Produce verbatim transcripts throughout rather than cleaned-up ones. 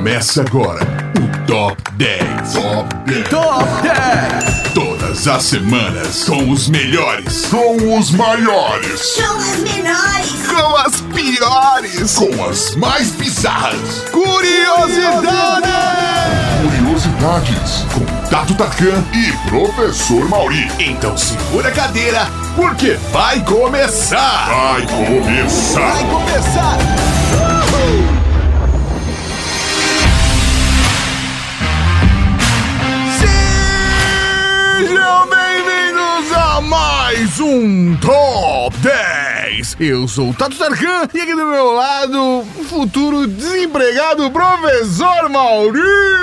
Começa agora o Top dez. Top dez. Top dez. Todas as semanas com os melhores, com os maiores, com as menores, com as piores, com as mais bizarras. Curiosidades! Curiosidades com Tato Tarkan e Professor Mauri. Então segura a cadeira, porque vai começar! Vai começar! Vai começar! Uhul! Sejam bem-vindos a mais um Top dez! Eu sou o Tato Tarkan e aqui do meu lado, o futuro desempregado Professor Mauri!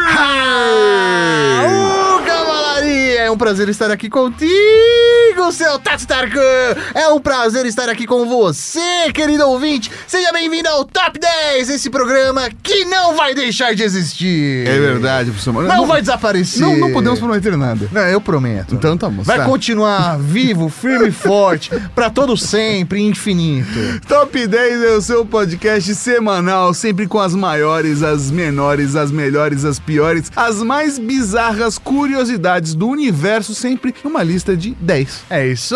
Ah, uh, cavalaria! É um prazer estar aqui contigo, seu Tato Tarkan! É um prazer estar aqui com você, querido ouvinte! Seja bem-vindo ao Top dez, esse programa que não vai deixar de existir! É verdade, professor Mauri. Não, Não vai desaparecer! Não, não podemos prometer nada. Não, eu prometo. Então tá bom. Vai tá. continuar vivo, firme e forte, pra todo sempre, infinito. Top dez é o seu podcast semanal, sempre com as maiores, as menores, as melhores, as piores, as mais bizarras curiosidades do universo, sempre numa lista de dez. É isso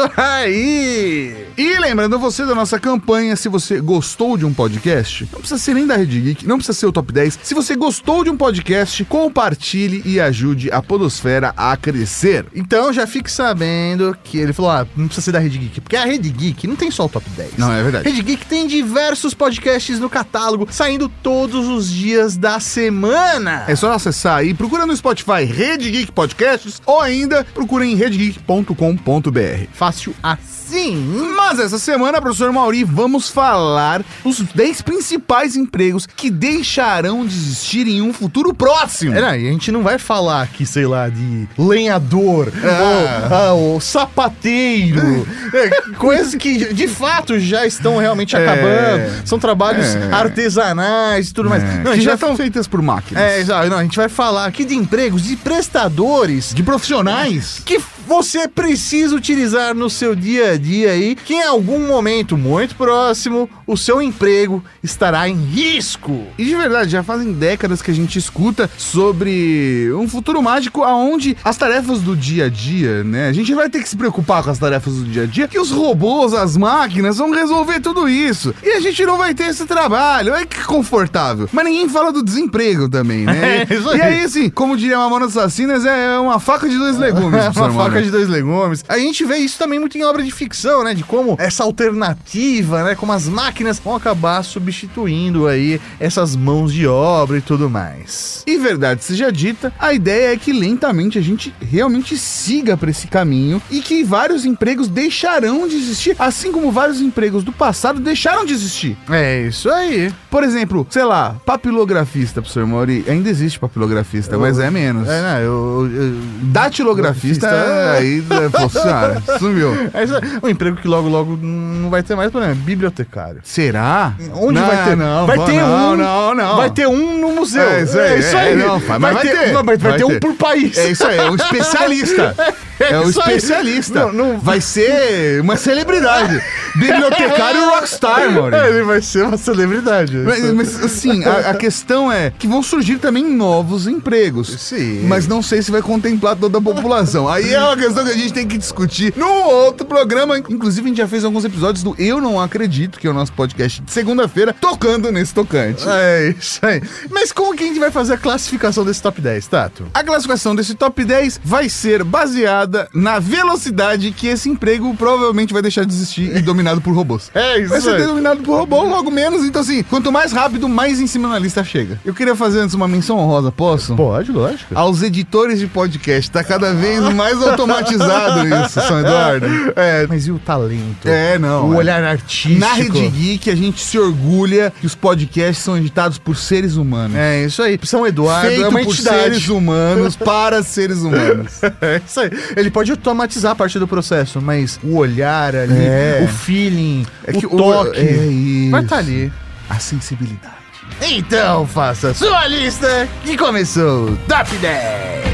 aí! E lembrando você da nossa campanha, se você gostou de um podcast, não precisa ser nem da Rede Geek, não precisa ser o Top dez. Se você gostou de um podcast, compartilhe e ajude a podosfera a crescer. Então já fique sabendo que ele falou, ah, não precisa ser da Rede Geek, porque a Rede Geek não tem só o Top dez. Não, é verdade. Rede Geek tem diversos podcasts no catálogo, saindo todos os dias da semana. É só acessar aí, procura no Spotify Rede Geek Podcasts ou ainda procura em rede geek ponto com ponto b r. Fácil assim. Mas essa semana, professor Mauri, vamos falar dos dez principais empregos que deixarão de existir em um futuro próximo. É, não, e a gente não vai falar aqui, sei lá, de lenhador, Ah. ou, ah, ou sapateiro, é, coisas que de fato já estão realmente É. acabando, são trabalhos É. artesanais e tudo mais. É, Não, a que gente já vai estão feitas por máquinas. É, exato. Não, a gente vai falar aqui de empregos, de prestadores, De profissionais. que você precisa utilizar no seu dia a dia aí, que em algum momento muito próximo, o seu emprego estará em risco. E de verdade, já fazem décadas que a gente escuta sobre um futuro mágico onde as tarefas do dia a dia, né? A gente vai ter que se preocupar com as tarefas do dia a dia, que os robôs, as máquinas vão resolver tudo isso. E a gente não vai ter esse trabalho. Olha que confortável. Mas ninguém fala do desemprego também, né? É, isso aí. E aí, assim, como diria Mamonas Assassinas, é uma faca de dois legumes. É professor uma faca Mauri. de dois legumes. A gente vê isso também muito em obra de ficção, né? De como essa alternativa, né? Como as máquinas vão acabar substituindo aí essas mãos de obra e tudo mais. E verdade seja dita, a ideia é que lentamente a gente realmente siga para esse caminho e que vários empregos deixarão de existir, assim como vários empregos do passado deixaram de existir. É isso aí. Por exemplo, sei lá, papilografista, professor Mauri, ainda existe papilografista, Eu- mas é menos. É, não, eu... eu, eu Datilografista, Grafista, aí, pô, senhora, sumiu. é isso aí. Um emprego que logo, logo não vai ter mais problema. Bibliotecário. Será? Onde Não, vai ter? Não, vai vó, ter não, um, não, não. Vai ter um no museu. É isso aí, É isso aí. é, não, vai- mas vai ter. Vai, vai Vai ter um ter. por país. É isso aí, é um especialista. É um isso aí. especialista. Não, não- Vai ser uma celebridade. Bibliotecário rockstar, mano. É, ele vai ser uma celebridade. Mas, mas, assim, a, a questão é que vão surgir também novos empregos. Sim. Mas não sei se vai contemplar toda a população. Aí é uma questão que a gente tem que discutir num outro programa. Inclusive, a gente já fez alguns episódios do Eu Não Acredito, que é o nosso podcast de segunda-feira, tocando nesse tocante. É isso aí. Mas como que a gente vai fazer a classificação desse top dez, Tato? A classificação desse top dez vai ser baseada na velocidade que esse emprego provavelmente vai deixar de existir e dominado por robôs. É isso Vai ser aí. dominado por robô, logo menos. Então, assim, quanto mais rápido, mais em cima na lista chega. Eu queria fazer antes uma menção honrosa, posso? Pode, lógico. Aos editores de podcast. Tá cada vez mais automatizado isso, São Eduardo. É, mas e o talento? É, não. O é. olhar artístico. Na Rede Geek, a gente se orgulha que os podcasts são editados por seres humanos. É isso aí. São Eduardo Feito é uma por entidade. seres humanos para seres humanos. É isso aí. Ele pode automatizar a parte do processo, mas o olhar ali, É. o feeling, É o que o- toque, é isso. vai estar ali. A sensibilidade. Então faça sua lista que começou o Top dez.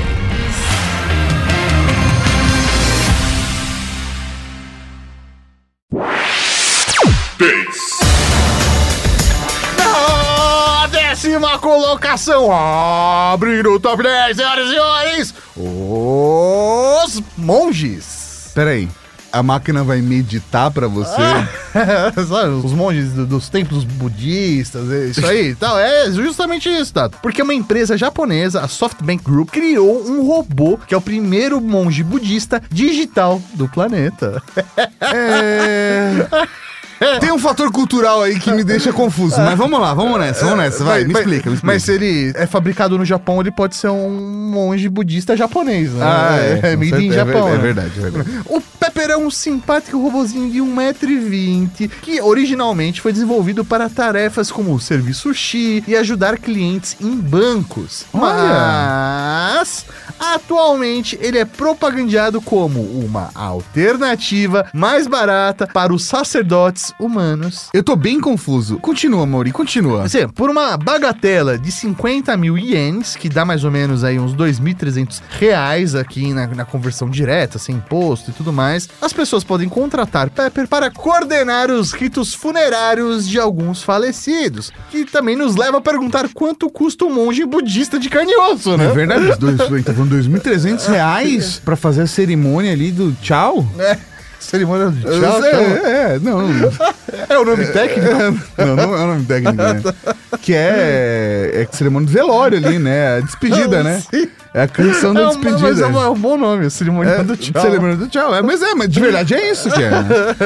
dez. Na décima colocação, abrindo o top dez, senhoras e senhores, os monges. Peraí. A máquina vai meditar pra você? Ah, sabe, os monges do, dos templos budistas, isso aí e tal. É justamente isso, tá? Porque uma empresa japonesa, a SoftBank Group, criou um robô que é o primeiro monge budista digital do planeta. É... Tem um fator cultural aí que me deixa confuso, mas vamos lá, vamos nessa, vamos nessa, vai, mas, me, explica, me explica. Mas se ele é fabricado no Japão, ele pode ser um monge budista japonês, né? Ah, é, é, é made in Japão. É, né? é verdade, é verdade. O Pepper é um simpático robozinho de um metro e vinte, que originalmente foi desenvolvido para tarefas como servir sushi e ajudar clientes em bancos. Olha. Mas, atualmente, ele é propagandeado como uma alternativa mais barata para os sacerdotes humanos. Eu tô bem confuso. Continua, Mauri, continua. Assim, por uma bagatela de cinquenta mil ienes, que dá mais ou menos aí uns dois mil e trezentos reais aqui na, na conversão direta, sem imposto e tudo mais, as pessoas podem contratar Pepper para coordenar os ritos funerários de alguns falecidos, que também nos leva a perguntar quanto custa um monge budista de carne e osso, né? É verdade, os dois, tá falando dois mil e trezentos reais pra fazer a cerimônia ali do tchau? É. Cerimônia de tchau, é, tchau. É, não. É o nome técnico? Não, não é o nome técnico, né? Que é, é cerimônia de velório ali, né? A despedida, Não, né? sim. É a canção da É um, despedida. mas é um, é um bom nome, cerimônia É, do tchau. Cerimônia do tchau. É, mas é, mas de verdade é isso que é.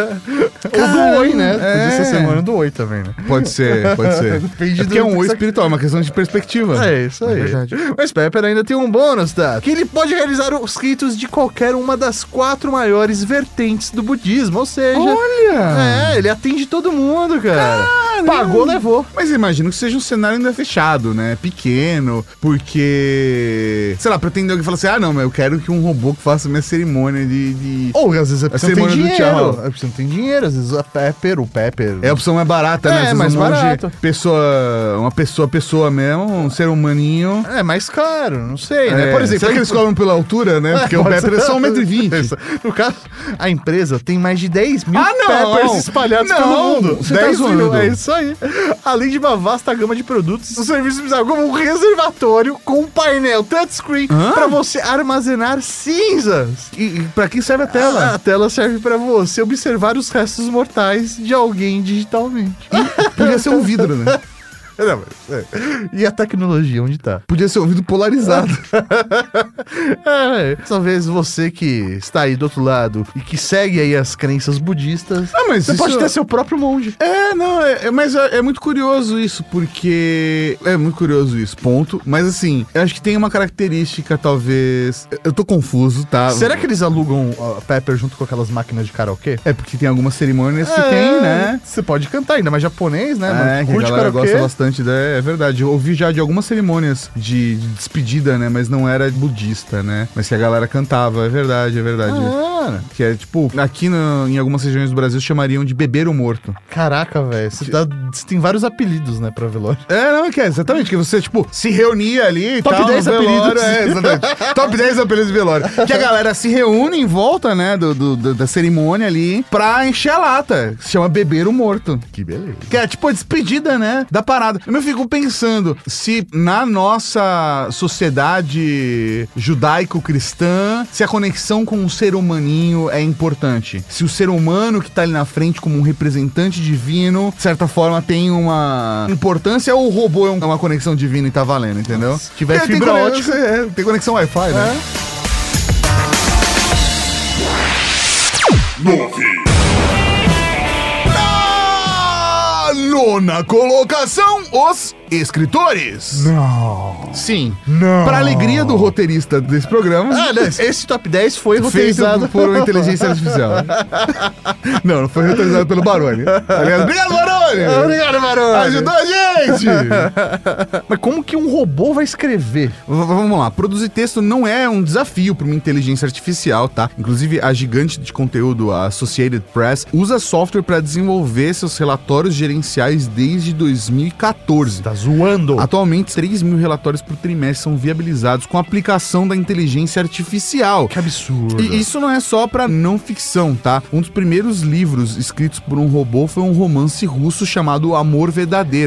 Ou do oi, né? É. Podia ser cerimônia do oi também, né? Pode ser, pode ser. Depende É porque é do- um oi espiritual, é uma questão de perspectiva. É isso aí. É verdade. Mas Pepper ainda tem um bônus, tá? Que ele pode realizar os ritos de qualquer uma das quatro maiores vertentes do budismo. Ou seja, Olha! é, ele atende todo mundo, cara. Pagou, levou. Mas imagino que seja um cenário ainda fechado, né? Pequeno, porque... Sei lá, pretende alguém falar assim, ah, não, mas eu quero que um robô que faça minha cerimônia de... de... Ou às vezes a pessoa não tem cerimônia do dinheiro. tchau. A pessoa não tem dinheiro, às vezes a Pepper, o Pepper... É a opção mais barata, É, né? Às vezes mais um monte de barato. Pessoa, uma pessoa, pessoa mesmo, um ser humaninho. É mais caro, não sei, né? É, Por exemplo... será que eles cobram pela altura, né? Porque o pode Pepper é ser. só um metro e vinte. No caso, a empresa tem mais de dez mil Ah, não! Peppers espalhados Não, pelo mundo. você tá dez mil, zoando. é isso aí. Além de uma vasta gama de produtos, o serviço bizarro como um reservatório com um painel touchscreen Hã? para você armazenar cinzas. E, e pra que serve a tela? A tela serve para você observar os restos mortais de alguém digitalmente. Podia ser um vidro, né? Não, mas, é. E a tecnologia, onde tá? Podia ser um vidro polarizado. É, talvez você que está aí do outro lado e que segue aí as crenças budistas, Ah, mas você isso- pode ter seu próprio monge. É, não, é, é- mas é, é muito curioso isso, porque... É muito curioso isso, ponto. Mas assim, eu acho que tem uma característica, talvez... Eu tô confuso, tá? Será que eles alugam a Pepper junto com aquelas máquinas de karaokê? É porque tem algumas cerimônias que É, tem, né? Você pode cantar, ainda mais japonês, né? É, mano? que a Curte galera karaokê. gosta bastante, né? É verdade. Eu ouvi já de algumas cerimônias de, de despedida, né? Mas não era budista, né? Mas que a galera cantava, é verdade, é verdade. Ah, Que é tipo, aqui no- em algumas regiões do Brasil chamariam de beber o morto. caraca, velho. Você, dá- você tem vários apelidos, né, pra velório. É, não, que é exatamente, que você, tipo, se reunia ali e Top tal, dez no velório, apelidos. É, exatamente. Top dez apelidos de velório. Que a galera se reúne em volta, né, do, do- do- da cerimônia ali, pra encher a lata. Se chama beber o morto. Que beleza. Que é tipo a despedida, né, da parada. Eu me fico pensando, se na nossa sociedade judaico-cristã, se a conexão com o ser humaninho é importante. Se o ser humano que tá ali na frente como um representante divino, de certa forma, tem uma importância, ou o robô é um- é uma conexão divina e tá valendo, entendeu? Se tiver Porque fibra tem ótica. conexão- é, tem conexão Wi-Fi, né? Na nona colocação, os escritores. Não. Sim. Não. Pra alegria do roteirista desse programa, Ah, né, esse top dez foi feito roteirizado por uma inteligência artificial. Não, não foi roteirizado pelo Baroni. Aliás, obrigado, Baroni! Obrigado, Baroni. Ajudou a gente! Mas como que um robô vai escrever? V- Vamos lá, produzir texto não é um desafio para uma inteligência artificial, tá? Inclusive, a gigante de conteúdo, a Associated Press, usa software para desenvolver seus relatórios gerenciais desde dois mil e quatorze. Tá zoando. Atualmente, três mil relatórios por trimestre são viabilizados com a aplicação da inteligência artificial. Que absurdo. E isso não é só pra não ficção, tá? Um dos primeiros livros escritos por um robô foi um romance russo chamado Amor Verdadeiro. Caraca,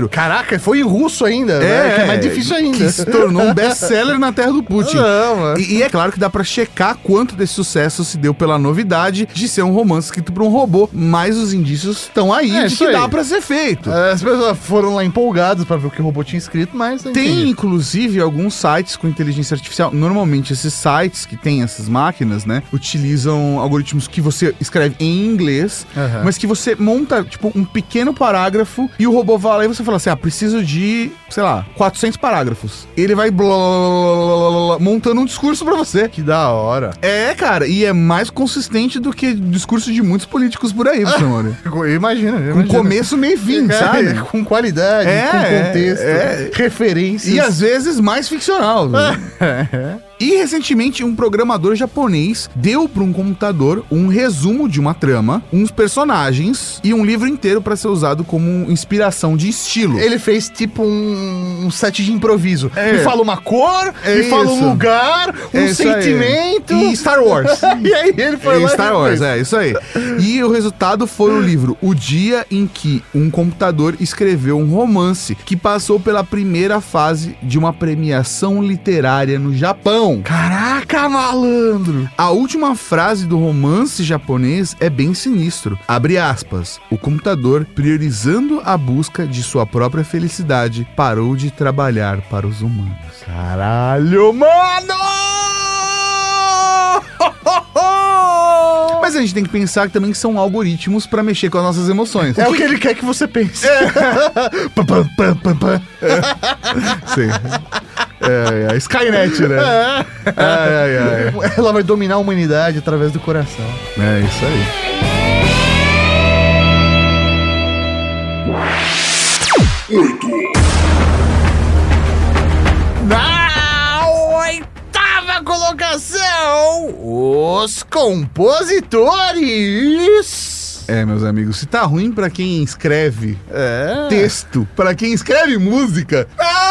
Caraca, foi em russo ainda, É, né? Que é mais difícil ainda. Que se tornou um best-seller na terra do Putin. Não, mano. E, e é claro que dá pra checar quanto desse sucesso se deu pela novidade de ser um romance escrito por um robô, mas os indícios estão aí É, de isso que aí. dá pra ser feito. As pessoas foram lá empolgadas pra ver o que o robô tinha escrito, mas... Tem, entendi. inclusive, alguns sites com inteligência artificial. Normalmente, esses sites que tem essas máquinas, né, utilizam algoritmos que você escreve em inglês, Aham. mas que você monta, tipo, um pequeno parágrafo e o robô vai lá e você fala assim, ah, preciso de, sei lá, quatrocentos parágrafos. Ele vai blá, blá, blá, blá, blá, montando um discurso pra você. Que da hora. É, cara, e é mais consistente do que o discurso de muitos políticos por aí, você mora. Imagina, Com começo, meio e fim, sabe? Com qualidade, É, com contexto, é. referências. E às vezes mais ficcional. E recentemente um programador japonês deu para um computador um resumo de uma trama, uns personagens e um livro inteiro para ser usado como inspiração de estilo. Ele fez tipo um, um set de improviso. É. Me fala uma cor, É me fala isso. um lugar, um É isso aí. sentimento. E Star Wars. E aí ele foi É lá Star e Wars, fez. é isso aí. E o resultado foi o livro O Dia em que um computador escreveu um romance que passou pela primeira fase de uma premiação literária no Japão. Caraca, malandro! A última frase do romance japonês é bem sinistro. Abre aspas. O computador, priorizando a busca de sua própria felicidade, parou de trabalhar para os humanos. Caralho, mano! Mas a gente tem que pensar que também são algoritmos para mexer com as nossas emoções. É o que ele quer que você pense. Pam, pam, pam, pam, pam. Sim. É, é, Skynet, né? Ai, ai, ai. Ela vai dominar a humanidade através do coração. É isso aí. Na oitava colocação, os compositores. É, meus amigos, se tá ruim pra quem escreve É. texto, pra quem escreve música,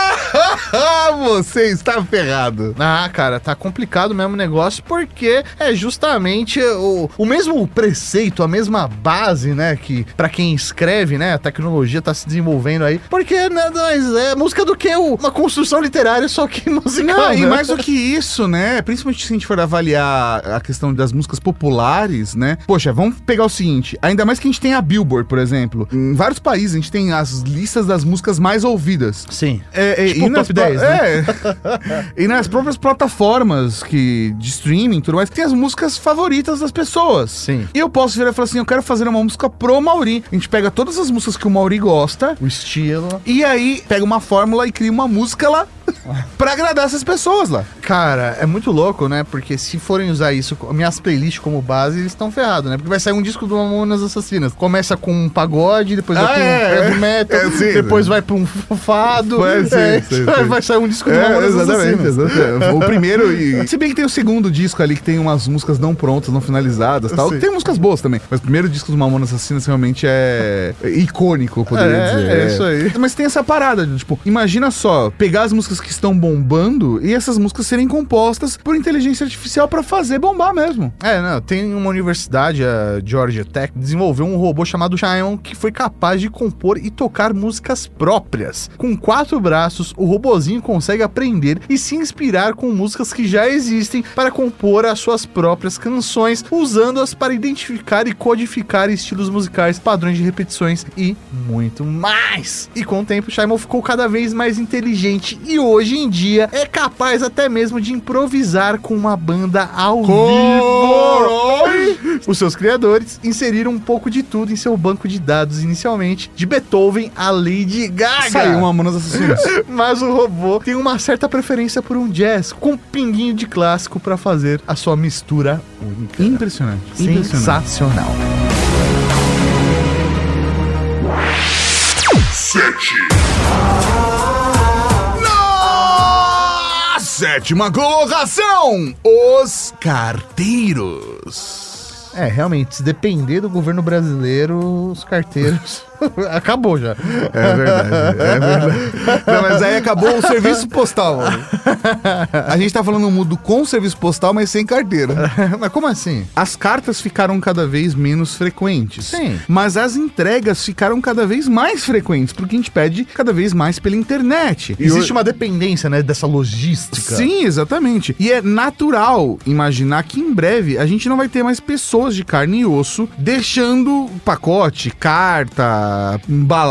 você está ferrado. Ah, cara, tá complicado mesmo o negócio, porque é justamente o, o mesmo preceito, a mesma base, né, que pra quem escreve, né, a tecnologia tá se desenvolvendo aí, porque nada mais é música do que o- uma construção literária, só que musical, Não, e né? mais do que isso, né? Principalmente se a gente for avaliar a questão das músicas populares, né? Poxa, vamos pegar o seguinte, ainda mais que a gente tem a Billboard, por exemplo. Em vários países a gente tem as listas das músicas mais ouvidas. Sim. É, é, Tipo o nas top dez, pro- né? É. E nas próprias plataformas que, de streaming e tudo mais, tem as músicas favoritas das pessoas. Sim. E eu posso virar e falar assim, eu quero fazer uma música pro Mauri. A gente pega todas as músicas que o Mauri gosta, O estilo. e aí pega uma fórmula e cria uma música lá pra agradar essas pessoas lá. Cara, é muito louco, né? Porque se forem usar isso, minhas playlists como base, eles estão ferrados, né? Porque vai sair um disco do Mamonas Assassinas. Começa com um pagode, depois Ah, vai com é, um heavy metal, é, sim, depois né? vai pra um fado. É, sim, é, sim, vai- sim. vai sair um disco do É, Mamonas exatamente, Assassinas. exatamente. O primeiro e... Se bem que tem o segundo disco ali, que tem umas músicas não prontas, não finalizadas e tal. Sim. Tem músicas boas também. Mas o primeiro disco do Mamonas Assassinas realmente é icônico, eu poderia É, dizer. é isso aí. Mas tem essa parada, de, tipo, imagina só, pegar as músicas que estão bombando e essas músicas serem compostas por inteligência artificial pra fazer bombar mesmo. É, não, tem uma universidade, a Georgia Tech, desenvolveu um robô chamado Shimon que foi capaz de compor e tocar músicas próprias. Com quatro braços, o robozinho consegue aprender e se inspirar com músicas que já existem para compor as suas próprias canções, usando-as para identificar e codificar estilos musicais, padrões de repetições e muito mais. E com o tempo, Shimon ficou cada vez mais inteligente e hoje em dia é capaz até mesmo de improvisar com uma banda ao vivo. Os seus criadores inseriram um pouco de tudo em seu banco de dados inicialmente, de Beethoven a Lady Gaga. Saiu uma Mamonas Assassinas. Mas o robô tem uma certa preferência por um jazz com um pinguinho de clássico para fazer a sua mistura única. Impressionante. Impressionante. Sensacional. Sete. Na sétima colocação, os carteiros. É, realmente, se depender do governo brasileiro, os carteiros Acabou já. É verdade, é verdade. Não, mas aí acabou o serviço postal. Mano. A gente tá falando no mundo com serviço postal, mas sem carteira. Mas como assim? As cartas ficaram cada vez menos frequentes. Sim. Mas as entregas ficaram cada vez mais frequentes, porque a gente pede cada vez mais pela internet. Existe E uma dependência, né, dessa logística. Sim, exatamente. E é natural imaginar que em breve a gente não vai ter mais pessoas de carne e osso deixando pacote, carta,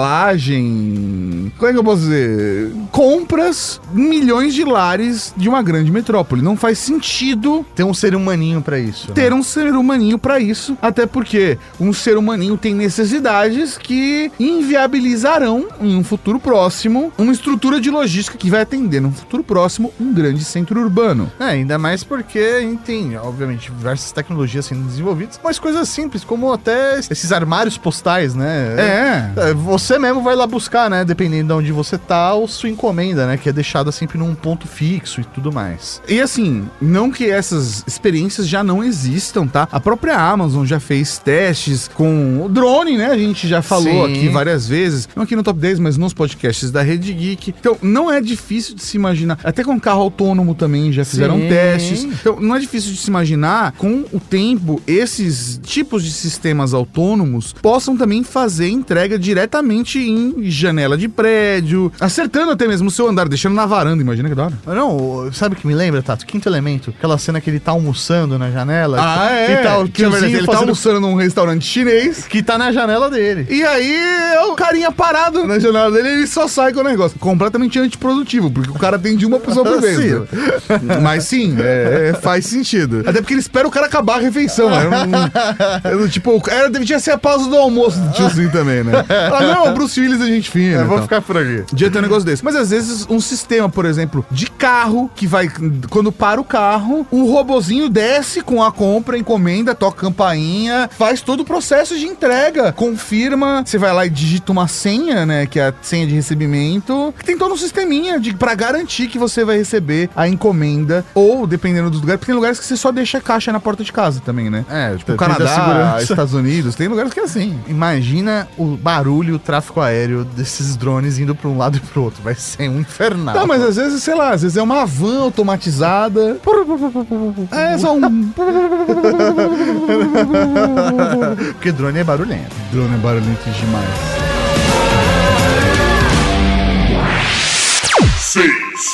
embalagem, como é que eu posso dizer? Compras em milhões de lares de uma grande metrópole. Não faz sentido Tem um ser humaninho pra isso. ter né? um ser humaninho pra isso, até porque um ser humaninho tem necessidades que inviabilizarão em um futuro próximo uma estrutura de logística que vai atender num futuro próximo um grande centro urbano. É, ainda mais porque a gente tem, obviamente, diversas tecnologias sendo desenvolvidas, mas coisas simples, como até esses armários postais, né? É. É, Você mesmo vai lá buscar, né? Dependendo de onde você tá, ou sua encomenda, né? Que é deixada sempre num ponto fixo e tudo mais. E assim, não que essas experiências já não existam, tá? A própria Amazon já fez testes com o drone, né? A gente já falou Sim. aqui várias vezes, não aqui no Top dez, mas nos podcasts da Rede Geek. Então, não é difícil de se imaginar. Até com carro autônomo também já fizeram Sim. testes. Então, não é difícil de se imaginar, com o tempo, esses tipos de sistemas autônomos possam também fazer entrega diretamente em janela de prédio, acertando até mesmo o seu andar, deixando na varanda, imagina que da hora. Não, sabe o que me lembra, Tato? Quinto Elemento. Aquela cena que ele tá almoçando na janela. Ah, é? E tá o que na verdade tiozinho ele tá fazendo... almoçando num restaurante chinês. Que tá na janela dele. E aí, é o carinha parado na janela dele, ele só sai com o negócio. Completamente antiprodutivo, porque o cara atende uma pessoa por vez. Sim. Né? Mas sim, é, é, faz sentido. Até porque ele espera o cara acabar a refeição. Né? Um, um, tipo, era, devia ser a pausa do almoço do tiozinho também, né? Ah, não, o Bruce Willis é gente fina. Eu vou então. ficar por aqui. Devia ter um negócio desse. Mas às vezes um sistema, por exemplo, de carro, que vai, quando para o carro, o robozinho desce com a compra, encomenda, toca campainha, faz todo o processo de entrega, confirma, você vai lá e digita uma senha, né, que é a senha de recebimento, que tem todo um sisteminha de, pra garantir que você vai receber a encomenda, ou dependendo dos lugares, porque tem lugares que você só deixa a caixa na porta de casa também, né? É, Tipo, tem Canadá, da segurança. Estados Unidos, tem lugares que é assim. Imagina o barulho, o tráfego aéreo desses drones indo pra um lado e pro outro. Vai ser um infernal. Não, mas às vezes, sei lá, às vezes é uma van automatizada. É, só um... Porque drone é barulhento. Drone é barulhento demais. Seis.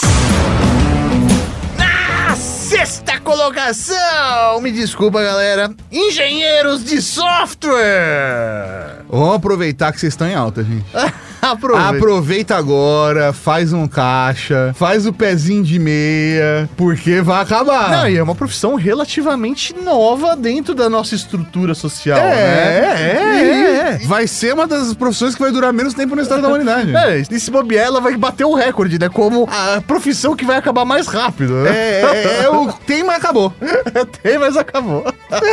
Na sexta colocação, me desculpa, galera, engenheiros de software. Vamos aproveitar que vocês estão em alta, gente. Aproveita. Aproveita agora, faz um caixa, faz o pezinho de meia, porque vai acabar. Não, e é uma profissão relativamente nova dentro da nossa estrutura social, é, né? é, é, é. Vai ser uma das profissões que vai durar menos tempo na história da humanidade. É, e se bobear, ela vai bater o recorde, né? Como a profissão que vai acabar mais rápido, né? É, é, é o tem, mas acabou. Tem, mas acabou.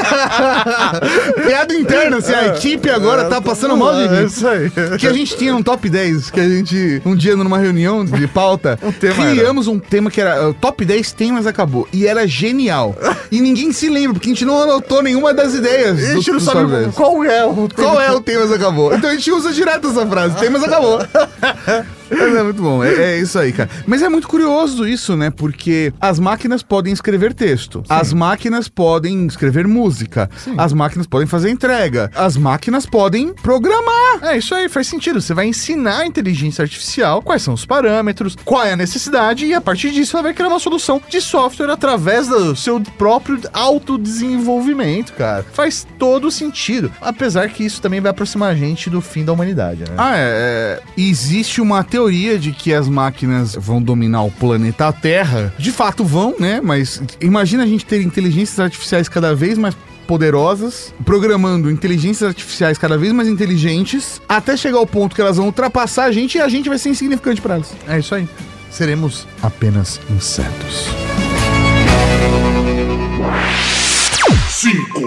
Piada interna, assim, a equipe agora tá passando mal de É rir. isso aí. Que a gente tinha um top dez, que a gente, um dia numa reunião de pauta, tema criamos um tema que era uh, top dez tem, mas acabou. E era genial. E ninguém se lembra, porque a gente não anotou nenhuma das ideias. A gente do- não do sabe top dez. qual é o... Qual é o tem, mas acabou. Então a gente usa direto essa frase, tem, mas acabou. Mas é muito bom, é, é isso aí, cara. Mas é muito curioso isso, né? Porque as máquinas podem escrever texto, as máquinas podem escrever música, as máquinas podem fazer entrega, as máquinas podem programar. É, isso aí faz sentido. Você vai ensinar a inteligência artificial quais são os parâmetros, qual é a necessidade, e a partir disso ela vai criar uma solução de software através do seu próprio autodesenvolvimento, cara. Faz todo sentido. Apesar que isso também vai aproximar a gente do fim da humanidade, né? Ah, é, é. Existe uma teoria de que as máquinas vão dominar o planeta Terra. De fato vão, né? Mas imagina a gente ter inteligências artificiais cada vez mais poderosas, programando inteligências artificiais cada vez mais inteligentes, até chegar ao ponto que elas vão ultrapassar a gente e a gente vai ser insignificante para elas. É isso aí. Seremos apenas insetos. Cinco.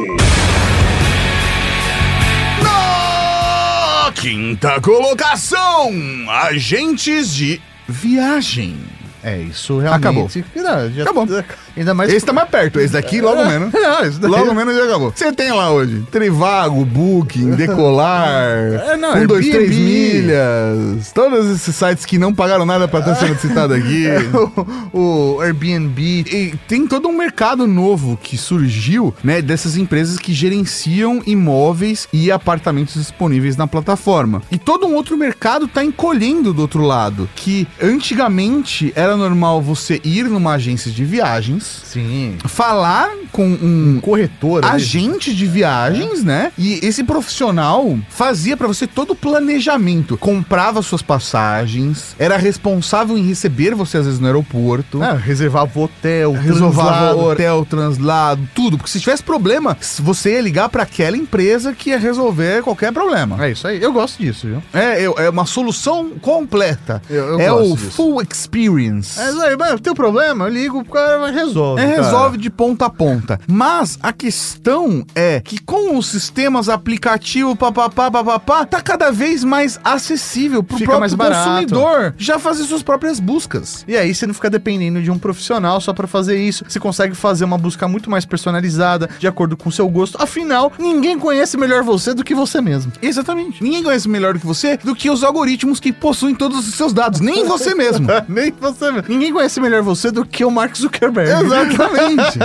Na quinta colocação, agentes de viagem. É, isso realmente... Acabou. Não, já... Acabou. Ainda mais... Esse tá mais perto, esse daqui logo menos. Não, isso daí... Logo menos já acabou. Você tem lá hoje Trivago, Booking, Decolar, É, não, um, dois, três Airbnb. milhas, todos esses sites que não pagaram nada pra estar sendo citado aqui. o, o Airbnb. E tem todo um mercado novo que surgiu, né, dessas empresas que gerenciam imóveis e apartamentos disponíveis na plataforma. E todo um outro mercado tá encolhendo do outro lado, que antigamente era normal você ir numa agência de viagens, Sim. falar com um Corretora. agente de viagens, né? E esse profissional fazia pra você todo o planejamento. Comprava suas passagens, era responsável em receber você às vezes no aeroporto. Ah, reservava o hotel, Resolvava translado. o hotel, translado, tudo. Porque se tivesse problema, você ia ligar pra aquela empresa que ia resolver qualquer problema. É isso aí. Eu gosto disso, viu? É, é, é uma solução completa. Eu- eu é gosto o disso. full experience. É isso aí, mas tem um problema, eu ligo, o cara resolve. É, cara. resolve de ponta a ponta. Mas a questão é que com os sistemas, aplicativo, papapá, papapá, tá cada vez mais acessível pro Fica próprio mais barato. consumidor já fazer suas próprias buscas. E aí você não fica dependendo de um profissional só pra fazer isso. Você consegue fazer uma busca muito mais personalizada, de acordo com o seu gosto. Afinal, ninguém conhece melhor você do que você mesmo. Exatamente. Ninguém conhece melhor do que você do que os algoritmos que possuem todos os seus dados, nem você mesmo. Nem você mesmo. Ninguém conhece melhor você do que o Mark Zuckerberg. Exatamente.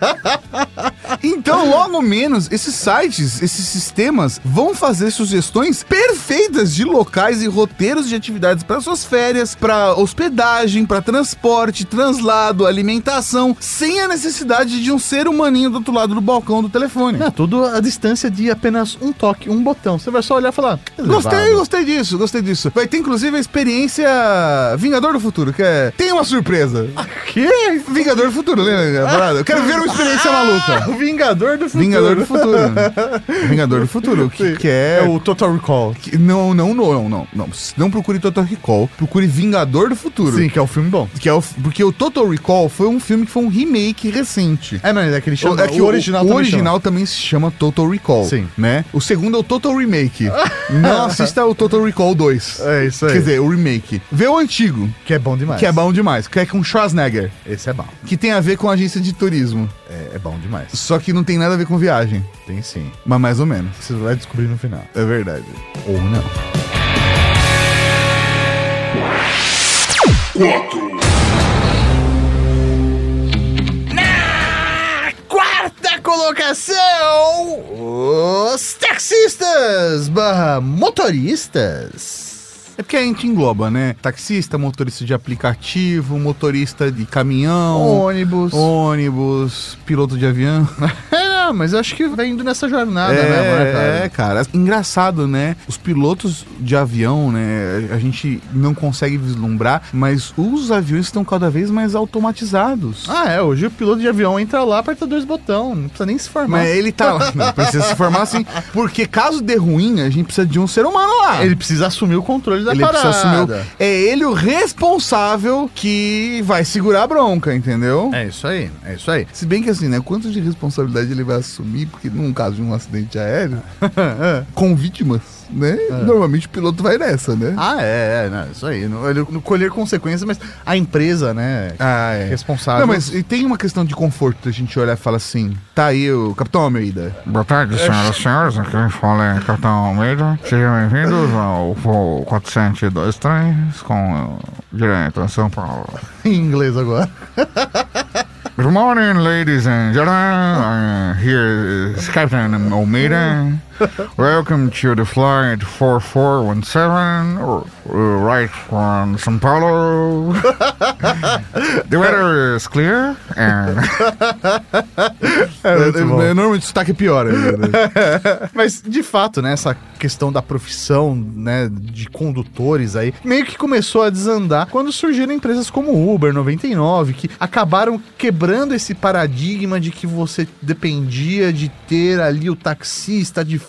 Então, logo menos, esses sites, esses sistemas vão fazer sugestões perfeitas de locais e roteiros de atividades para suas férias, para hospedagem, para transporte, translado, alimentação, sem a necessidade de um ser humaninho do outro lado do balcão do telefone. É, tudo a distância de apenas um toque, um botão. Você vai só olhar e falar... Gostei, gostei disso, gostei disso. Vai ter inclusive a experiência Vingador do Futuro, que é... Tem uma surpresa. Que? Vingador do Futuro, lembra? parada? Eu quero ver uma experiência maluca. O Vingador do Futuro. Vingador do Futuro. Vingador do Futuro, que, Sim. que é... É o Total Recall. que- não, não, não, não, não, não. Não procure Total Recall, procure Vingador do Futuro. Sim, que é um filme bom. Que é o, porque o Total Recall foi um filme que foi um remake recente. É, mas é que ele chama... é que o original o, também original também se chama Total Recall. Sim. Né? O segundo é o Total Remake. Não assista o Total Recall dois. É isso aí. Quer dizer, o remake. Vê o antigo, Que é bom demais. que é bom demais, que é com Schwarzenegger, Esse é bom. que tem a ver com agência de turismo. É, é bom demais. Só que não tem nada a ver com viagem. Tem sim. Mas mais ou menos. Você vai descobrir no final. É verdade. Ou não. quatro, Quarta colocação, os taxistas barra motoristas. É porque a gente engloba, né? Taxista, motorista de aplicativo, motorista de caminhão, Ônibus. ônibus, piloto de avião. É, não, mas eu acho que vai indo nessa jornada, né, cara? É, cara. Engraçado, né? Os pilotos de avião, né? A gente não consegue vislumbrar, mas os aviões estão cada vez mais automatizados. Ah, é. Hoje o piloto de avião entra lá, aperta dois botões. Não precisa nem se formar. Mas ele tá lá. Não precisa se formar assim. Porque caso dê ruim, a gente precisa de um ser humano lá. Ele precisa assumir o controle da Ele parada. precisa assumir o... É ele o responsável que vai segurar a bronca, entendeu? É isso aí, é isso aí. Se bem que assim, né? Quanto de responsabilidade ele vai assumir? Porque num caso de um acidente aéreo, com vítimas, né? Normalmente o piloto vai nessa, né? Ah, é, é, não, isso aí. Não, ele não colher consequências, mas a empresa, né, Ah, é. responsável. Não, mas e tem uma questão de conforto, a gente olhar e fala assim, tá aí o Capitão Almeida. Boa tarde, senhoras e senhores. Aqui quem fala é Capitão Almeida. Sejam bem-vindos ao voo quatrocentos e vinte e três com direto a São Paulo. em inglês agora. Good morning, ladies and gentlemen. Uh, here is Captain Almeida. Welcome to the flight four four one seven, uh, right from São Paulo. The weather is clear and... É muito bom. É, normalmente o sotaque é pior ainda, né? Mas, de fato, né, essa questão da profissão, né, de condutores aí, meio que começou a desandar quando surgiram empresas como o Uber noventa e nove, que acabaram quebrando esse paradigma de que você dependia de ter ali o taxista de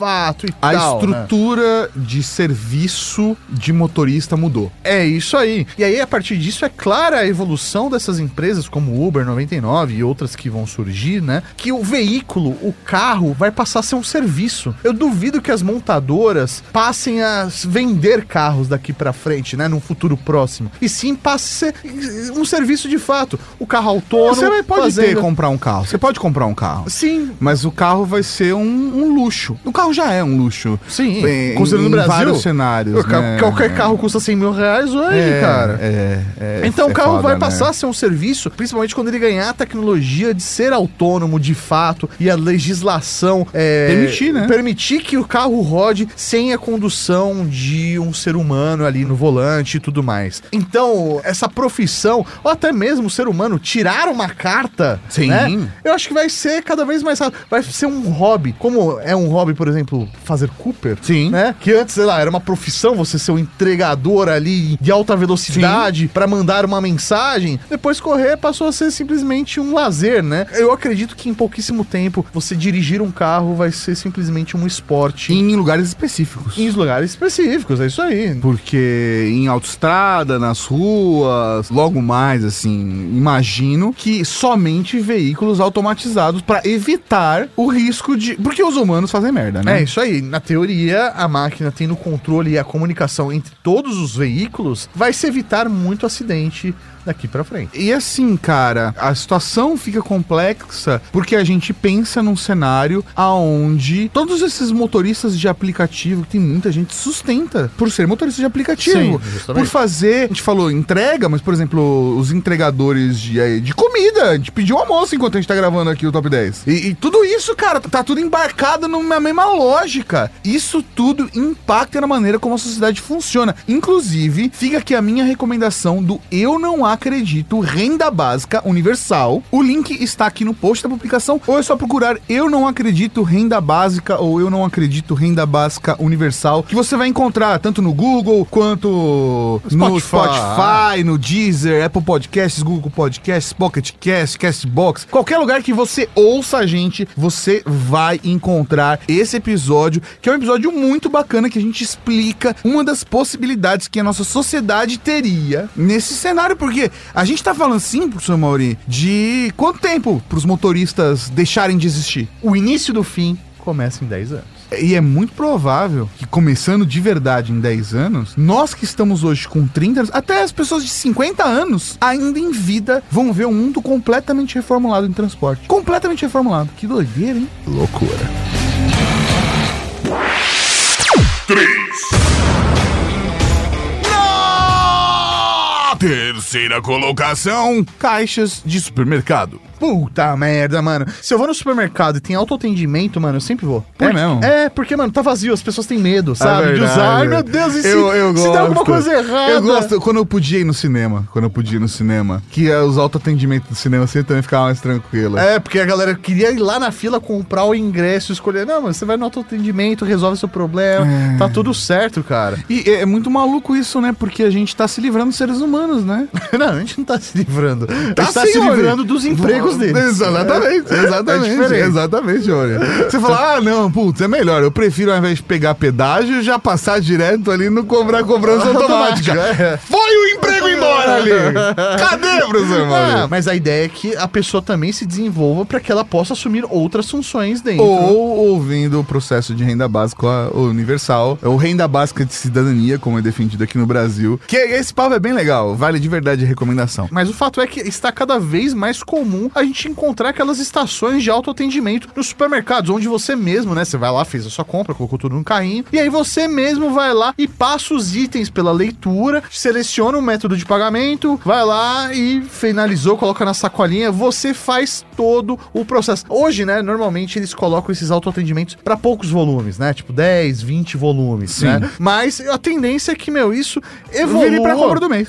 fato e A tal, né? estrutura de serviço de motorista mudou. É isso aí. E aí, a partir disso, é clara a evolução dessas empresas como o Uber noventa e nove e outras que vão surgir, né? Que o veículo, o carro, vai passar a ser um serviço. Eu duvido que as montadoras passem a vender carros daqui pra frente, né? Num futuro próximo. E sim, passe a ser um serviço de fato. O carro autônomo... Você pode fazendo... ter comprar um carro. Você pode comprar um carro. Sim. Mas o carro vai ser um, um luxo. O carro já é um luxo. Sim. Em, Considerando em o Brasil, vários cenários, o ca- né? qualquer carro custa cem mil reais hoje, É, cara. É, é, Então é o carro foda, vai né? passar a ser um serviço, principalmente quando ele ganhar a tecnologia de ser autônomo de fato e a legislação é, Permitir, né? permitir que o carro rode sem a condução de um ser humano ali no volante e tudo mais. Então, essa profissão, ou até mesmo o ser humano tirar uma carta, Sim. né? Eu acho que vai ser cada vez mais rápido. Vai ser um hobby. Como é um hobby, por exemplo, fazer Cooper. Sim. Né? Que antes, sei lá, era uma profissão você ser um entregador ali de alta velocidade pra mandar uma mensagem. Depois correr passou a ser simplesmente um lazer, né? Eu acredito que em pouquíssimo tempo você dirigir um carro vai ser simplesmente um esporte Em lugares específicos. em lugares específicos, é isso aí. Porque em autoestrada, nas ruas, logo mais, assim, imagino que somente veículos automatizados pra evitar o risco de... Porque os humanos fazem merda, né? É isso aí. Na teoria, a máquina tendo o controle e a comunicação entre todos os veículos vai se evitar muito acidente daqui pra frente. E assim, cara, a situação fica complexa porque a gente pensa num cenário aonde todos esses motoristas de aplicativo, que tem muita gente, sustenta por ser motorista de aplicativo. Sim, justamente. Por fazer, a gente falou entrega, mas, por exemplo, os entregadores de, de comida, a gente pediu almoço enquanto a gente tá gravando aqui o Top dez. E, e tudo isso, cara, tá tudo embarcado numa mesma lógica. Isso tudo impacta na maneira como a sociedade funciona. Inclusive, fica aqui a minha recomendação do Eu Não Acredito Renda Básica Universal. O link está aqui no post da publicação, ou é só procurar Eu Não Acredito Renda Básica ou Eu Não Acredito Renda Básica Universal, que você vai encontrar tanto no Google quanto no Spotify. Spotify, no Deezer, Apple Podcasts, Google Podcasts, Pocket Cast, Castbox, qualquer lugar que você ouça a gente, você vai encontrar esse episódio, que é um episódio muito bacana, que a gente explica uma das possibilidades que a nossa sociedade teria nesse cenário, porque a gente tá falando sim, professor Mauri, de quanto tempo pros motoristas deixarem de existir? O início do fim começa em dez anos. E é muito provável que, começando de verdade em dez anos, nós que estamos hoje com trinta anos, até as pessoas de cinquenta anos, ainda em vida, vão ver um mundo completamente reformulado em transporte. Completamente reformulado. Que doideira, hein? Loucura. Terceira colocação. Caixas de supermercado. Puta merda, mano. Se eu vou no supermercado e tem autoatendimento, mano, eu sempre vou. É mesmo? É, porque, mano, tá vazio, as pessoas têm medo, sabe? É de verdade. usar. Ai, meu Deus, e se, eu, eu se gosto. der alguma coisa errada? Eu gosto, quando eu podia ir no cinema, quando eu podia ir no cinema, que eh, os autoatendimentos do cinema sempre também ficavam mais tranquilos. É, porque a galera queria ir lá na fila comprar o ingresso, escolher. Não, mas você vai no autoatendimento, resolve seu problema, É. tá tudo certo, cara. E é muito maluco isso, né? Porque a gente tá se livrando dos seres humanos, né? Não, a gente não tá se livrando. Tá a gente tá sim, se olha. livrando dos empregos deles. Exatamente, exatamente. É diferente. Exatamente, olha. Você fala, ah, não, putz, é melhor. Eu prefiro, ao invés de pegar pedágio, já passar direto ali no cobrar cobrança automática. É. Foi o emprego embora ali. Cadê, professor Ah, Mauro? mas a ideia é que a pessoa também se desenvolva para que ela possa assumir outras funções dentro. Ou ouvindo o processo de renda básica universal, ou renda básica de cidadania, como é defendido aqui no Brasil. Que esse papo é bem legal, vale de verdade a recomendação. Mas o fato é que está cada vez mais comum a gente encontrar aquelas estações de autoatendimento nos supermercados, onde você mesmo, né, você vai lá, fez a sua compra, colocou tudo no carrinho, e aí você mesmo vai lá e passa os itens pela leitura, seleciona o método de pagamento, vai lá e finalizou, coloca na sacolinha, você faz todo o processo. Hoje, né, normalmente eles colocam esses autoatendimentos para poucos volumes, né, tipo dez, vinte volumes, Sim. né, mas a tendência é que, meu, isso evolua. Vire pra compra do mês. Vire compra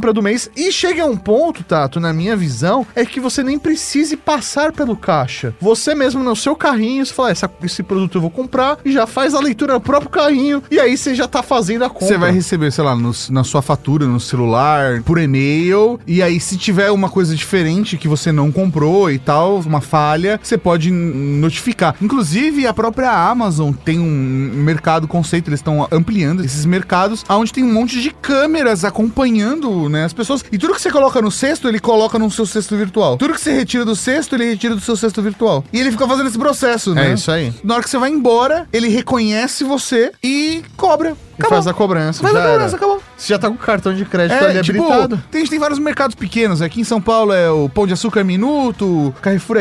compra do mês. E chega a um ponto, Tato, na minha visão, é que você nem precise passar pelo caixa. Você mesmo no seu carrinho, você fala, essa, esse produto eu vou comprar, e já faz a leitura no próprio carrinho, e aí você já tá fazendo a compra. Você vai receber, sei lá, no, na sua fatura, no celular, por e-mail, e aí se tiver uma coisa diferente que você não comprou e tal, uma falha, você pode notificar. Inclusive, a própria Amazon tem um mercado conceito, eles estão ampliando esses mercados, onde tem um monte de câmeras acompanhando, né, as pessoas. E tudo que você coloca no cesto, ele coloca no seu cesto virtual. Tudo que você retira do cesto, ele retira do seu cesto virtual. E ele fica fazendo esse processo, né? É isso aí. Na hora que você vai embora, ele reconhece você e cobra. E faz a cobrança. Faz já a cobrança, era. acabou. Você já tá com o cartão de crédito É, ali tipo, habilitado. tem, tem vários mercados pequenos. Aqui em São Paulo é o Pão de Açúcar Minuto, Carrefour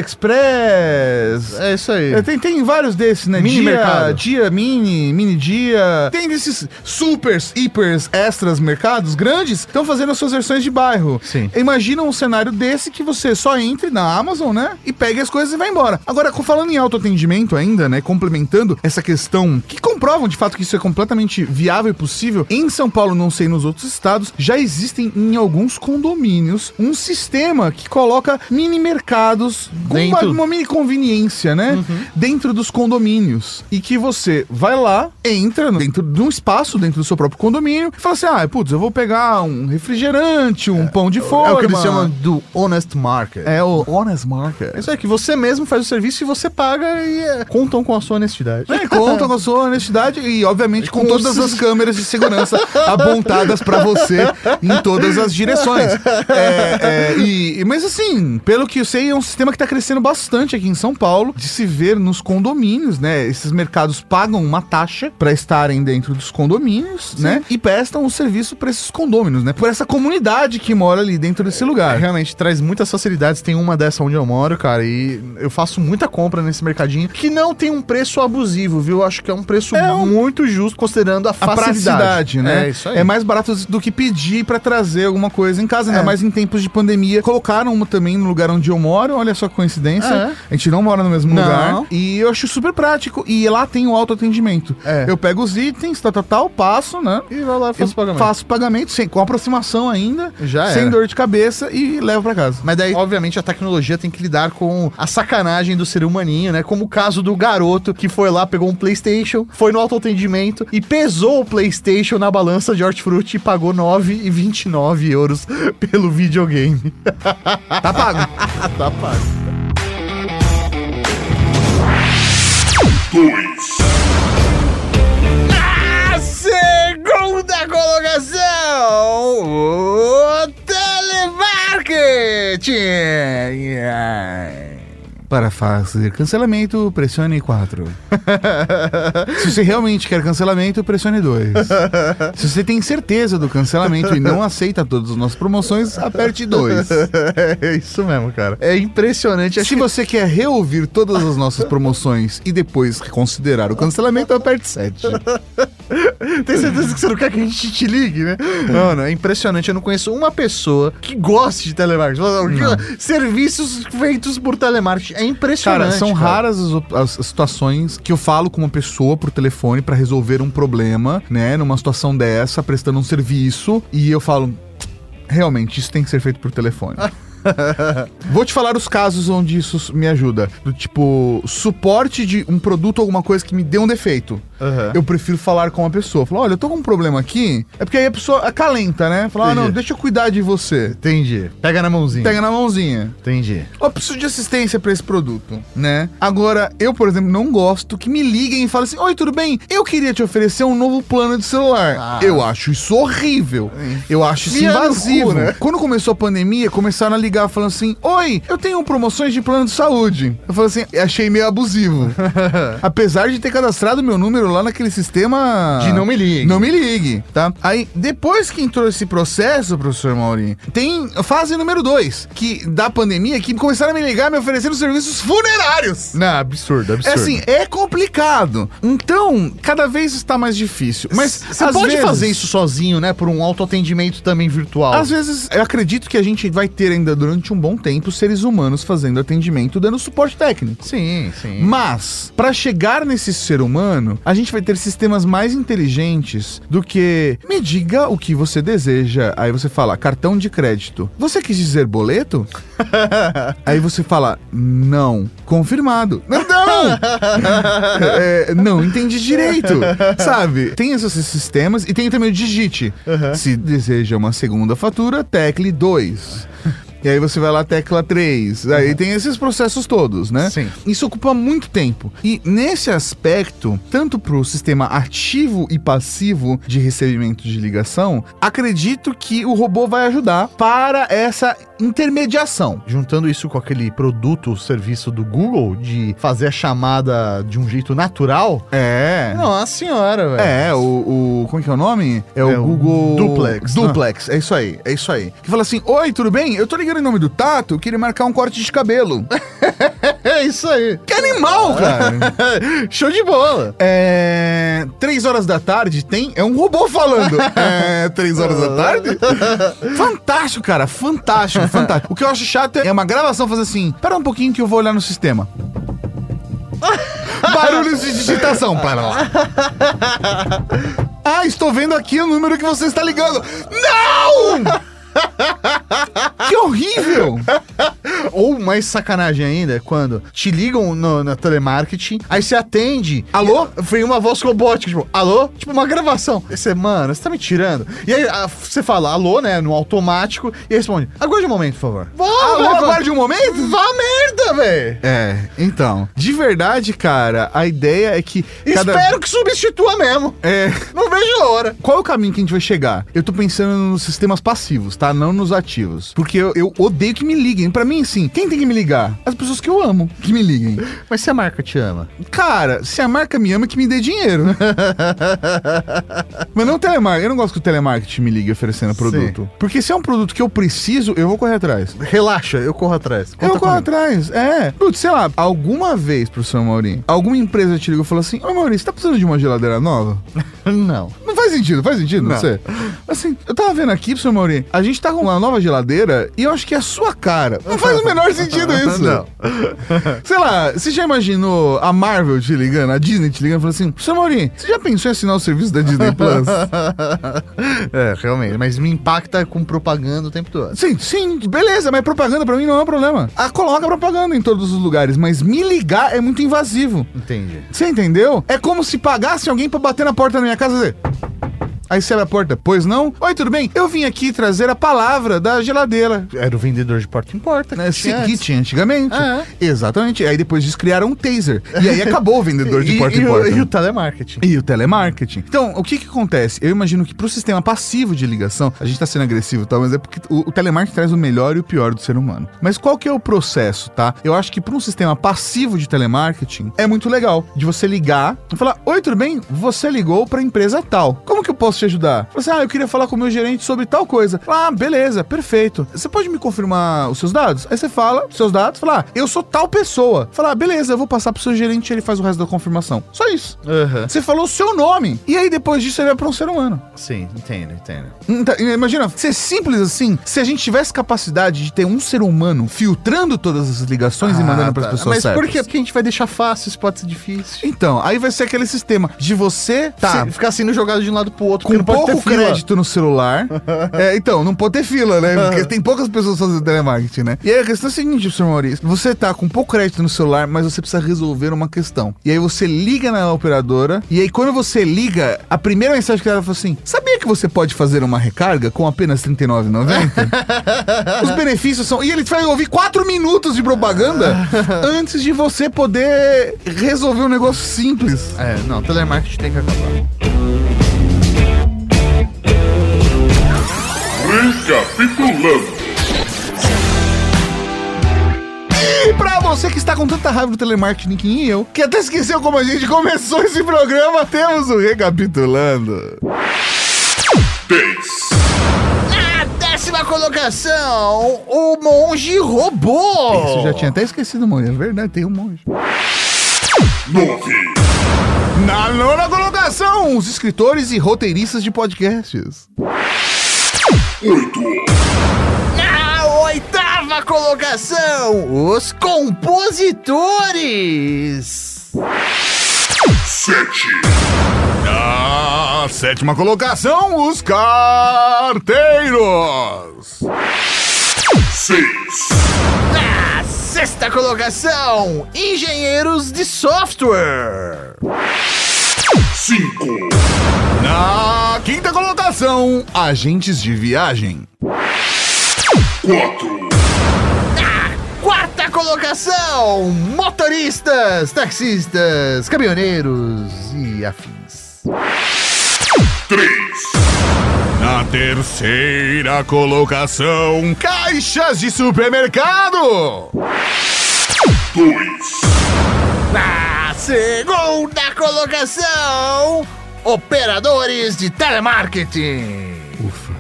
Express. É isso aí. É, tem, tem vários desses, né? Mini dia, mercado. dia, mini, mini dia. Tem desses supers, hipers, extras mercados grandes, estão fazendo as suas versões de bairro. Sim. Imagina um cenário desse que você só entre na Amazon, né? E pegue as coisas e vai embora. Agora, falando em autoatendimento ainda, né? Complementando essa questão que comprovam de fato que isso é completamente viável e possível. Em São Paulo, não sei nos outros estados, já existem em alguns condomínios um sistema que coloca mini mercados com uma, Dentro. uma mini conveniência, né? Uhum. Dentro dos condomínios. E que você vai lá, entra dentro de um espaço, dentro do seu próprio condomínio, e fala assim, ah, putz, eu vou pegar um refrigerante, um pão de forma. É o que eles chamam do Honest Market. É o Honest Market. Isso é que você mesmo faz o serviço e você paga e é, contam com a sua honestidade. É, conta com a sua honestidade e, obviamente, com Com todas os- as câmeras de segurança apontadas pra você em todas as direções. É, é, e, mas, assim, pelo que eu sei, é um sistema que tá crescendo bastante aqui em São Paulo, de se ver nos condomínios, né? Esses mercados pagam uma taxa pra estarem dentro dos condomínios, né? E prestam o serviço pra esses condôminos, né? Por essa comunidade que mora ali dentro desse lugar. Realmente traz muitas facilidades. Tem uma dessa onde eu moro, cara, e eu faço muita compra nesse mercadinho que não tem um preço abusivo, viu? Eu acho que é um preço É um- muito justo considerando a A facilidade. praticidade, né? É isso aí. É mais barato do que pedir pra trazer alguma coisa em casa, ainda É. mais em tempos de pandemia. Colocaram uma também no lugar onde eu moro, olha só que coincidência. É. A gente não mora no mesmo Não. lugar. E eu acho super prático. E lá tem o autoatendimento. É. Eu pego os itens, tal, tal, tal, passo, né? E vai lá e faz o pagamento. Faço pagamento sem, com aproximação ainda, Já sem era. dor de cabeça e levo pra casa. Mas daí, obviamente, a tecnologia tem que lidar com a sacanagem do ser humaninho, né? Como o caso do garoto que foi lá, pegou um PlayStation, foi no autoatendimento e pesou o PlayStation na balança de hortifruti e pagou nove reais e vinte e nove euros pelo videogame. Tá pago. Tá pago. Na segunda colocação, o telemarketing. Para fazer cancelamento, pressione quatro. Se você realmente quer cancelamento, pressione dois. Se você tem certeza do cancelamento e não aceita todas as nossas promoções, aperte dois. É isso mesmo, cara. É impressionante. Se você quer reouvir todas as nossas promoções e depois reconsiderar o cancelamento, aperte sete. Tem certeza que você não quer que a gente te ligue, né? Não, não, é impressionante. Eu não conheço uma pessoa que goste de telemarketing. Serviços feitos por telemarketing. É impressionante. Cara, são cara. raras as, op- as situações que eu falo com uma pessoa por telefone pra resolver um problema, né? Numa situação dessa, prestando um serviço, e eu falo, realmente, isso tem que ser feito por telefone. Vou te falar os casos onde isso me ajuda. Do tipo, suporte de um produto ou alguma coisa que me deu um defeito. Uhum. Eu prefiro falar com a pessoa. Falar, olha, eu tô com um problema aqui. É porque aí a pessoa acalenta, né? Fala, ah, não, Entendi. deixa eu cuidar de você. Entendi. Pega na mãozinha. Pega na mãozinha. Entendi. Ó, eu preciso de assistência pra esse produto, né? Agora, eu, por exemplo, não gosto que me liguem e falem assim, oi, tudo bem? Eu queria te oferecer um novo plano de celular. Ah. Eu acho isso horrível. Eu acho isso Enfia no invasivo. cu, né? Quando começou a pandemia, começaram a ligar falando assim, oi, eu tenho promoções de plano de saúde. Eu falei assim, achei meio abusivo. Apesar de ter cadastrado meu número lá naquele sistema... De não me ligue. Não me ligue, tá? Aí, depois que entrou esse processo, professor Mauri, tem fase número dois, que da pandemia, que começaram a me ligar me oferecendo serviços funerários. Não, absurdo, absurdo. É assim, é complicado. Então, cada vez está mais difícil. Mas você às pode vezes- fazer isso sozinho, né? Por um autoatendimento também virtual. Às vezes, eu acredito que a gente vai ter ainda durante um bom tempo seres humanos fazendo atendimento, dando suporte técnico. Sim, sim. Mas, pra chegar nesse ser humano, a gente gente vai ter sistemas mais inteligentes do que me diga o que você deseja. Aí você fala, cartão de crédito. Você quis dizer boleto? Aí você fala, não. Confirmado. Não! é, não entendi direito, sabe? Tem esses sistemas e tem também o digite. Uhum. Se deseja uma segunda fatura, tecle dois. E aí você vai lá, tecla três. Aí uhum. tem esses processos todos, né? Sim. Isso ocupa muito tempo. E nesse aspecto, tanto pro sistema ativo e passivo de recebimento de ligação, acredito que o robô vai ajudar para essa intermediação. Juntando isso com aquele produto, serviço do Google, de fazer a chamada de um jeito natural. É. Nossa senhora, velho. É, o, o... Como é que é o nome? É, é o Google... Duplex. Duplex, né? É isso aí, é isso aí. Que fala assim, oi, tudo bem? Eu tô ligando em nome do Tato, eu queria marcar um corte de cabelo. É isso aí. Que animal, cara. Show de bola. É... Três horas da tarde tem... É um robô falando. É... Três horas da tarde? Fantástico, cara. Fantástico, fantástico. O que eu acho chato é uma gravação fazer assim, pera um pouquinho que eu vou olhar no sistema. Barulhos de digitação, para lá. Ah, estou vendo aqui o número que você está ligando. Não! Que horrível! Ou mais sacanagem ainda é quando te ligam no, na telemarketing, aí você atende. Alô? Vem uma voz robótica, tipo, alô? Tipo uma gravação. Aí você, mano, você tá me tirando? E aí a, você fala, alô, né, no automático, e responde, aguarde um momento, por favor. Vá, alô, véio, aguarde um momento? Vá merda, velho! É, então, de verdade, cara, a ideia é que... Cada... Espero que substitua mesmo. É. Não vejo a hora. Qual é o caminho que a gente vai chegar? Eu tô pensando nos sistemas passivos, tá? Não nos ativos. Porque eu, eu odeio que me liguem. Pra mim, assim, quem tem que me ligar? As pessoas que eu amo, que me liguem. Mas se a marca te ama? Cara, se a marca me ama, que me dê dinheiro. Mas não o telemarketing. Eu não gosto que o telemarketing me ligue oferecendo produto. Sim. Porque se é um produto que eu preciso, eu vou correr atrás. Relaxa, eu corro atrás. Conta eu corro comigo. atrás, é. Putz, sei lá, alguma vez, professor Maurinho, alguma empresa te ligou e falou assim, ô Maurinho, você tá precisando de uma geladeira nova? Não. Não faz sentido, faz sentido, não, não sei. Assim, eu tava vendo aqui, professor Maurinho, a gente tá com uma nova geladeira e eu acho que é a sua cara. Não faz o menor sentido isso. Não. Sei lá, você já imaginou a Marvel te ligando, a Disney te ligando e falando assim, professor Maurinho, você já pensou em assinar o serviço da Disney Plus? É, realmente, mas me impacta com propaganda o tempo todo. Sim, sim, beleza, mas propaganda pra mim não é um problema. Ah, coloca propaganda em todos os lugares, mas me ligar é muito invasivo. Entendi. Você entendeu? É como se pagasse alguém pra bater na porta da minha casa e dizer... Aí você abre a porta, pois não? Oi, tudo bem? Eu vim aqui trazer a palavra da geladeira. Era o vendedor de porta em porta. Né? Que, tinha que tinha antigamente. Ah, é. Exatamente. Aí depois eles criaram um taser. E aí acabou o vendedor de e, porta e em porta. O, e o telemarketing. E o telemarketing. Então, o que que acontece? Eu imagino que pro sistema passivo de ligação, a gente tá sendo agressivo, tá? Mas é porque o, o telemarketing traz o melhor e o pior do ser humano. Mas qual que é o processo, tá? Eu acho que pra um sistema passivo de telemarketing, é muito legal de você ligar e falar, oi, tudo bem? Você ligou pra empresa tal. Como que eu posso te ajudar? Fala assim, ah, eu queria falar com o meu gerente sobre tal coisa. Ah, beleza, perfeito. Você pode me confirmar os seus dados? Aí você fala os seus dados, fala, ah, eu sou tal pessoa. Fala, ah, beleza, eu vou passar pro seu gerente e ele faz o resto da confirmação. Só isso. Uhum. Você falou o seu nome. E aí depois disso ele vai pra um ser humano. Sim, entendo, entendo. Então, imagina, ser simples assim, se a gente tivesse capacidade de ter um ser humano filtrando todas as ligações ah, e mandando pras tá. pessoas Mas certas. por quê? Porque a gente vai deixar fácil, isso pode ser difícil. Então, aí vai ser aquele sistema de você tá. Se, ficar sendo jogado de um lado pro outro, com não pode pouco ter fila. Crédito no celular. É, então, não pode ter fila, né? Porque tem poucas pessoas fazendo telemarketing, né? E aí a questão é a seguinte, professor Maurício. Você tá com pouco crédito no celular, mas você precisa resolver uma questão. E aí você liga na operadora, e aí quando você liga, a primeira mensagem que ela fala assim, sabia que você pode fazer uma recarga com apenas trinta e nove reais e noventa centavos? Os benefícios são... E ele vai ouvir quatro minutos de propaganda antes de você poder resolver um negócio simples. É, não, telemarketing tem que acabar. Recapitulando. E pra você que está com tanta raiva do telemarketing que nem eu, que até esqueceu como a gente começou esse programa, temos o Recapitulando. dez. Na décima colocação, o monge robô. Isso, eu já tinha até esquecido, monge. É verdade, tem um monge. nove. Na nona colocação, os escritores e roteiristas de podcasts. oito. Na oitava colocação, os compositores. Sete. Na sétima colocação, os carteiros. Seis. Na sexta colocação, engenheiros de software. Cinco. Na quinta colocação, agentes de viagem. Quatro. Na quarta colocação, motoristas, taxistas, caminhoneiros e afins. Três. Na terceira colocação, caixas de supermercado. Dois. Na segunda colocação, operadores de telemarketing. Ufa.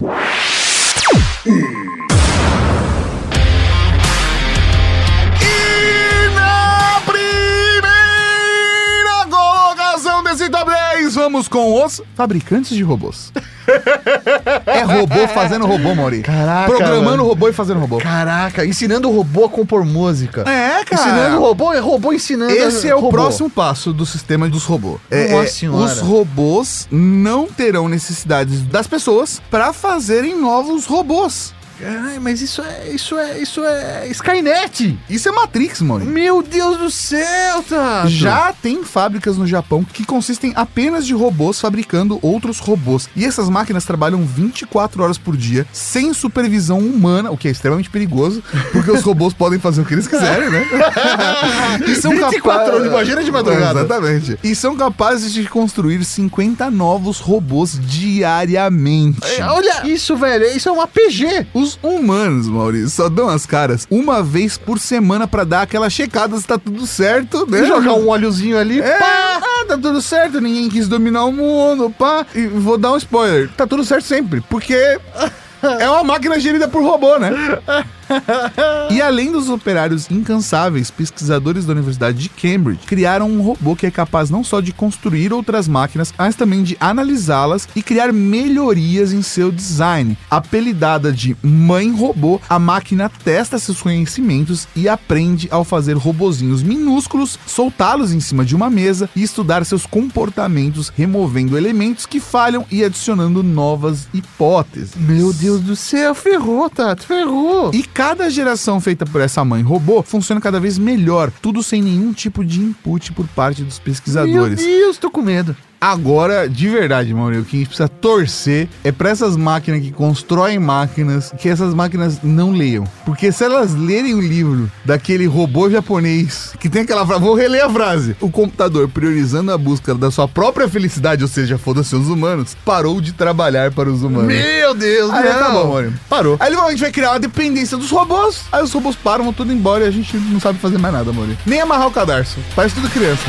E na primeira colocação desse top dez, vamos com os fabricantes de robôs. É robô fazendo robô, Mauri. Caraca, Programando mano. robô e fazendo robô. Caraca, ensinando o robô a compor música. É, cara. Ensinando o robô, é robô ensinando Esse é o robô. próximo passo do sistema dos robôs. É, Nossa é, senhora. os robôs não terão necessidades das pessoas para fazerem novos robôs. Ai, mas isso é, isso é, isso é Skynet. Isso é Matrix, mano. Meu Deus do céu, Tato. Já tem fábricas no Japão que consistem apenas de robôs fabricando outros robôs. E essas máquinas trabalham vinte e quatro horas por dia, sem supervisão humana, o que é extremamente perigoso, porque os robôs podem fazer o que eles quiserem, né? E são vinte e quatro horas, imagina de madrugada. Exatamente. E são capazes de construir cinquenta novos robôs diariamente. É, olha isso, velho, isso é um A P G. Os humanos, Maurício, só dão as caras uma vez por semana pra dar aquela checada se tá tudo certo, né? E jogar um óleozinho ali, É, pá. ah, tá tudo certo, ninguém quis dominar o mundo, pá. E vou dar um spoiler, tá tudo certo sempre, porque é uma máquina gerida por robô, né? E além dos operários incansáveis, pesquisadores da Universidade de Cambridge criaram um robô que é capaz não só de construir outras máquinas, mas também de analisá-las e criar melhorias em seu design. Apelidada de Mãe Robô, a máquina testa seus conhecimentos e aprende ao fazer robozinhos minúsculos, soltá-los em cima de uma mesa e estudar seus comportamentos, removendo elementos que falham e adicionando novas hipóteses. Meu Deus do céu, ferrou, Tato, ferrou. E cada geração feita por essa mãe robô funciona cada vez melhor, tudo sem nenhum tipo de input por parte dos pesquisadores. Meu Deus, tô com medo. Agora, de verdade, Maurício, o que a gente precisa torcer é pra essas máquinas que constroem máquinas, que essas máquinas não leiam. Porque se elas lerem o livro daquele robô japonês, que tem aquela frase, vou reler a frase, o computador, priorizando a busca da sua própria felicidade, ou seja, foda-se os humanos, parou de trabalhar para os humanos. Meu Deus, Aí não. acabou, Maurício. Parou. Aí a gente vai criar uma dependência dos robôs, aí os robôs param, vão tudo embora e a gente não sabe fazer mais nada, Maurício. Nem amarrar o cadarço, faz tudo criança.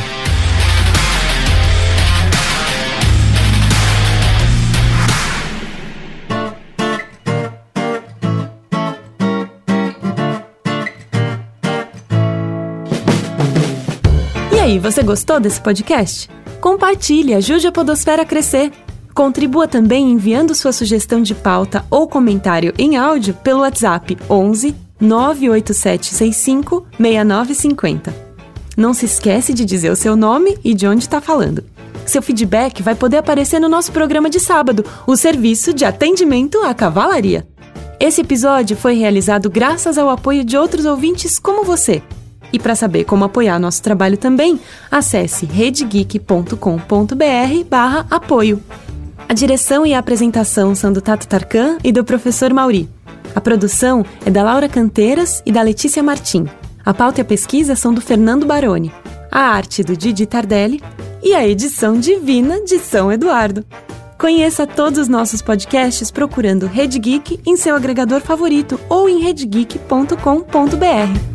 E aí, você gostou desse podcast? Compartilhe, ajude a Podosfera a crescer. Contribua também enviando sua sugestão de pauta ou comentário em áudio pelo WhatsApp onze nove oito sete seis cinco seis nove cinco zero. Não se esquece de dizer o seu nome e de onde está falando. Seu feedback vai poder aparecer no nosso programa de sábado, o Serviço de Atendimento à Cavalaria. Esse episódio foi realizado graças ao apoio de outros ouvintes como você. E para saber como apoiar nosso trabalho também, acesse redegeek.com.br barra apoio. A direção e a apresentação são do Tato Tarkan e do professor Mauri. A produção é da Laura Canteiras e da Letícia Martim. A pauta e a pesquisa são do Fernando Baroni. A arte do Didi Tardelli e a edição divina de São Eduardo. Conheça todos os nossos podcasts procurando Rede Geek em seu agregador favorito ou em redegeek ponto com ponto br.